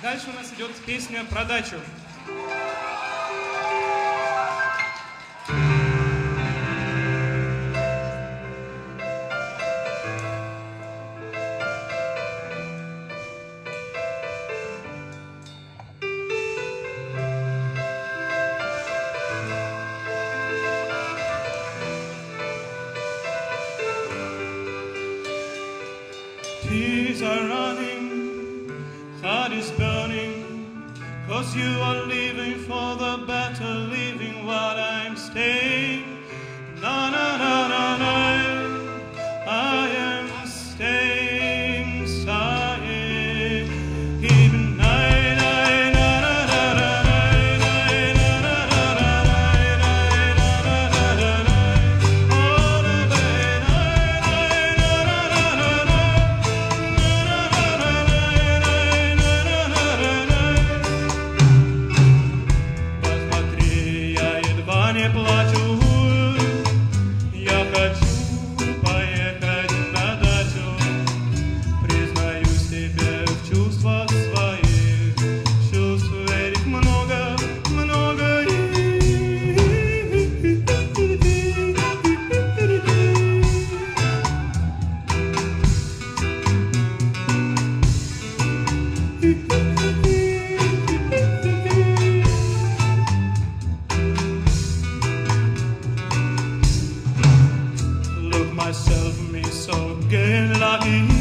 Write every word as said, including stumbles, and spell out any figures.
Дальше у нас идет песня про дачу. Tears are running, heart is burning, 'cause you are leaving for the better living while I'm staying. Na na na na na, I am staying, sighing. Even night, night, na na na na na na na na na na na na. All the way, night, night, na na na na na. Посмотри, я едва не плачу. Я хочу поехать на дачу. Признаюсь тебе в чувствах своих. Чувств этих много, много. Look myself, me so gay and lucky.